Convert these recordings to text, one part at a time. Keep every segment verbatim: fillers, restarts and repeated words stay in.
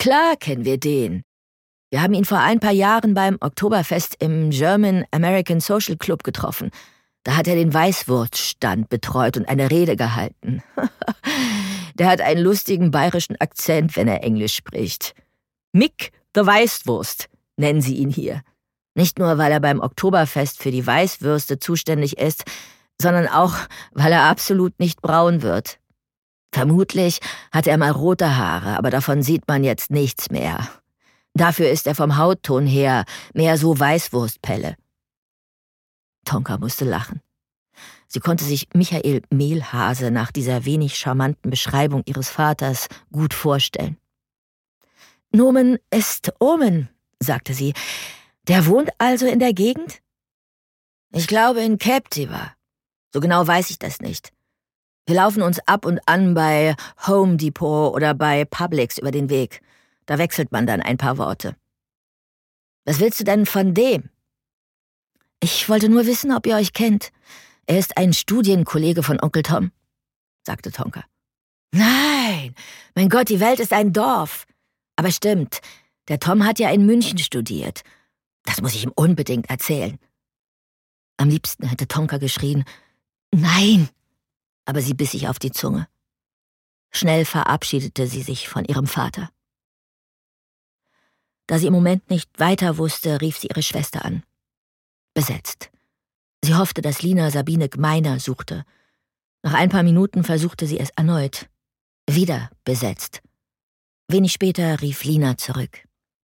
Klar kennen wir den. Wir haben ihn vor ein paar Jahren beim Oktoberfest im German American Social Club getroffen. Da hat er den Weißwurststand betreut und eine Rede gehalten. Der hat einen lustigen bayerischen Akzent, wenn er Englisch spricht. Mick the Weißwurst nennen sie ihn hier. Nicht nur, weil er beim Oktoberfest für die Weißwürste zuständig ist, sondern auch, weil er absolut nicht braun wird. Vermutlich hat er mal rote Haare, aber davon sieht man jetzt nichts mehr. Dafür ist er vom Hautton her mehr so Weißwurstpelle. Tonka musste lachen. Sie konnte sich Michael Mehlhase nach dieser wenig charmanten Beschreibung ihres Vaters gut vorstellen. »Nomen ist Omen«, sagte sie. »Der wohnt also in der Gegend?« »Ich glaube in Captiva. So genau weiß ich das nicht. Wir laufen uns ab und an bei Home Depot oder bei Publix über den Weg. Da wechselt man dann ein paar Worte.« »Was willst du denn von dem?« »Ich wollte nur wissen, ob ihr euch kennt. Er ist ein Studienkollege von Onkel Tom«, sagte Tonka. »Nein, mein Gott, die Welt ist ein Dorf. Aber stimmt, der Tom hat ja in München studiert. Das muss ich ihm unbedingt erzählen.« Am liebsten hätte Tonka geschrien, »Nein!« Aber sie biss sich auf die Zunge. Schnell verabschiedete sie sich von ihrem Vater. Da sie im Moment nicht weiter wusste, rief sie ihre Schwester an. Besetzt. Sie hoffte, dass Lina Sabine Gmeiner suchte. Nach ein paar Minuten versuchte sie es erneut. Wieder besetzt. Wenig später rief Lina zurück.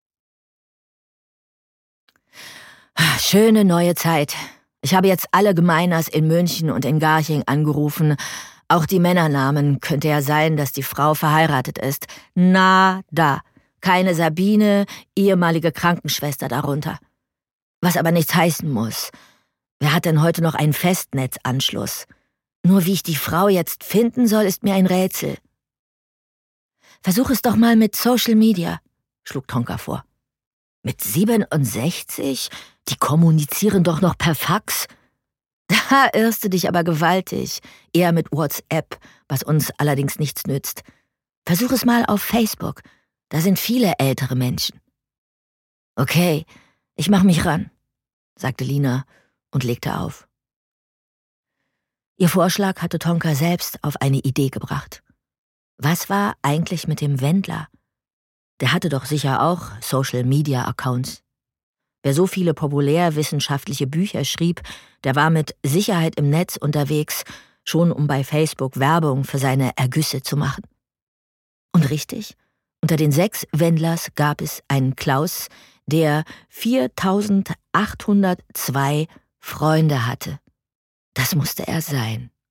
»Schöne neue Zeit. Ich habe jetzt alle Gmeiners in München und in Garching angerufen. Auch die Männernamen, könnte ja sein, dass die Frau verheiratet ist. Nada. Keine Sabine, ehemalige Krankenschwester darunter. Was aber nichts heißen muss. Wer hat denn heute noch einen Festnetzanschluss? Nur wie ich die Frau jetzt finden soll, ist mir ein Rätsel.« »Versuch es doch mal mit Social Media«, schlug Tonka vor. »Mit siebenundsechzig? Die kommunizieren doch noch per Fax.« »Da irrst du dich aber gewaltig. Eher mit WhatsApp, was uns allerdings nichts nützt. Versuch es mal auf Facebook. Da sind viele ältere Menschen.« »Okay, ich mach mich ran«, sagte Lina und legte auf. Ihr Vorschlag hatte Tonka selbst auf eine Idee gebracht. Was war eigentlich mit dem Wendler? Der hatte doch sicher auch Social-Media-Accounts. Wer so viele populärwissenschaftliche Bücher schrieb, der war mit Sicherheit im Netz unterwegs, schon um bei Facebook Werbung für seine Ergüsse zu machen. Und richtig, unter den sechs Wendlers gab es einen Klaus, der viertausendachthundertzwei Freunde hatte. Das musste er sein.